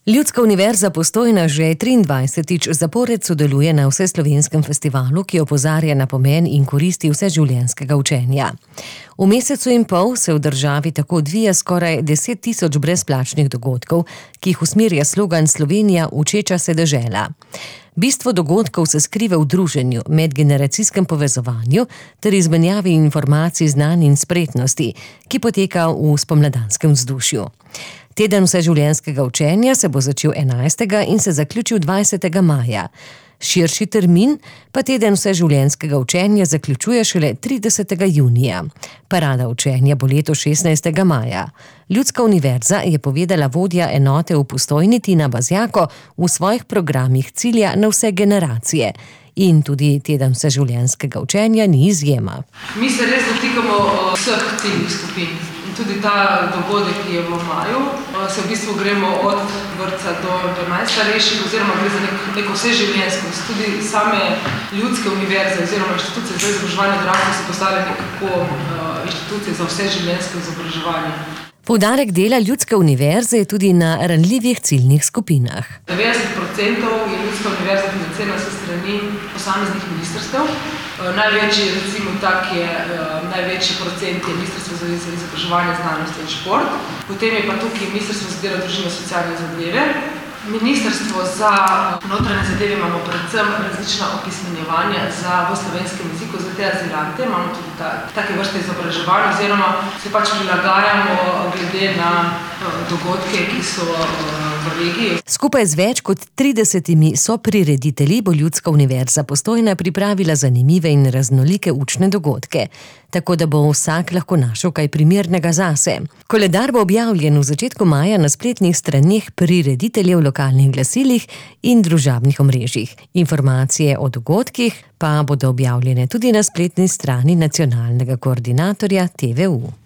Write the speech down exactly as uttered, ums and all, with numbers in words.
Ljudska univerza Postojna že triindvajsetič zapored sodeluje na vseslovenskem festivalu, ki opozarja na pomen in koristi vseživljenjskega učenja. V mesecu in pol se v državi tako odvija skoraj deset tisoč brezplačnih dogodkov, ki jih usmerja slogan Slovenija učeča se dežela. Bistvo dogodkov se skriva v druženju, medgeneracijskem povezovanju ter izmenjavi informacij, znanj in spretnosti, ki poteka v spomladanskem vzdušju. Teden vseživljenjskega učenja se bo začel enajstega in se zaključil dvajsetega maja. Širši termin pa teden vseživljenjskega učenja zaključuje šele tridesetega junija. Parada učenja bo letos šestnajstega maja. Ljudska univerza, je povedala vodja enote v Postojni Tina Bazjako, v svojih programih cilja na vse generacije. In tudi teden vseživljenjskega učenja ni izjema. Mi se res dotikamo vseh ciljnih skupin. In tudi ta dogodek, ki je v maju, se v bistvu gremo od vrtca do, do najstarejših, oziroma gre za nek, neko vseživljenjskost. Tudi same ljudske univerze oziroma inštitucije za izobraževanje odraslih so postale nekako uh, inštitucije za vseživljenjsko izobraževanje. Poudarek dela Ljudske univerze je tudi na ranljivih ciljnih skupinah. devetdeset procentov je Ljudska univerza financirana s strani posameznih ministrstev. Največji, recimo tak je, največji procent je Ministrstvo za izobraževanje, znanost in šport. Potem je pa tukaj Ministrstvo za delo, družino in socialne zadeve. Ministrstvo za notranje zadeve imamo predvsem različna opismenjevanja za v slovenskem jeziku za te azilante. Imamo tudi ta, take vrste izobraževanja, oziroma se pač prilagajamo glede na dogodke, ki so v regiji. Skupaj z več kot tridesetimi soprireditelji bo Ljudska univerza Postojna pripravila zanimive in raznolike učne dogodke, tako da bo vsak lahko našel kaj primernega zase. Koledar bo objavljen v začetku maja na spletnih straneh prirediteljev, lokalnih glasilih in družabnih omrežjih. Informacije o dogodkih pa bodo objavljene tudi na spletni strani nacionalnega koordinatorja T V U.